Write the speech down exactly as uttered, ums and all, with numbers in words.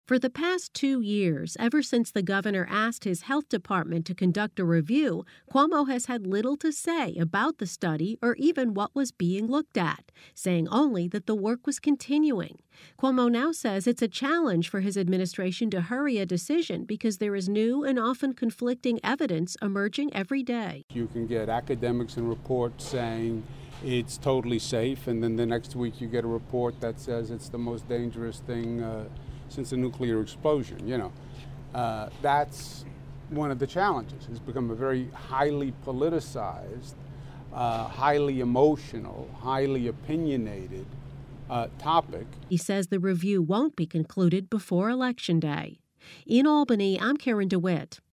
For the past two years, ever since the governor asked his health department to conduct a review, Cuomo has had little to say about the study or even what was being looked at, saying only that the work was continuing. Cuomo now says it's a challenge for his administration to hurry a decision because there is new and often conflicting evidence emerging every day. You can get academics and reports saying it's totally safe, and then the next week you get a report that says it's the most dangerous thing uh, since a nuclear explosion. You know, uh, that's one of the challenges. It's become a very highly politicized, uh, highly emotional, highly opinionated uh, topic. He says the review won't be concluded before Election Day. In Albany, I'm Karen DeWitt.